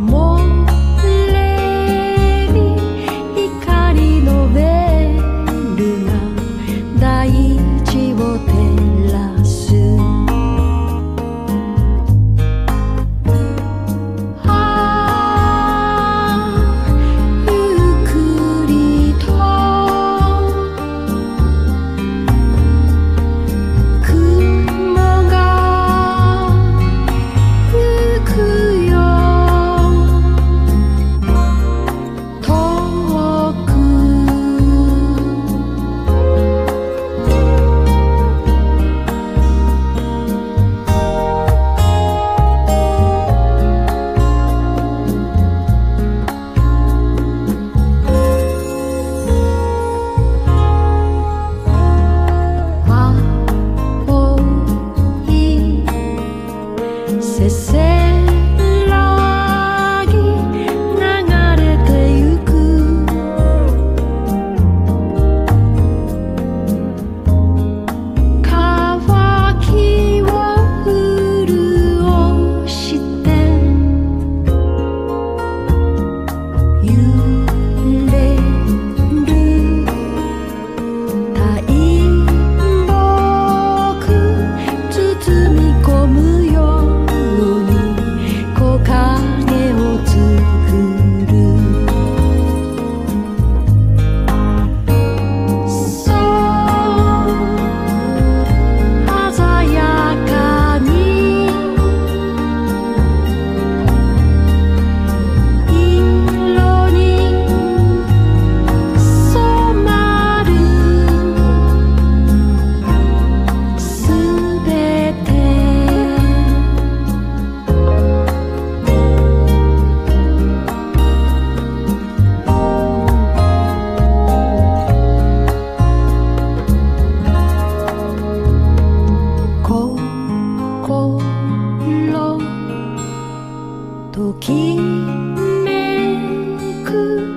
れに光のベールが大地を照らす。ゆっくりと雲がゆくよ、遠く。青いせせらぎ流れてゆく。乾きを潤して揺れる大木包み込むように木陰を作る。そう鮮やかに色に染まるすべて。心ときめく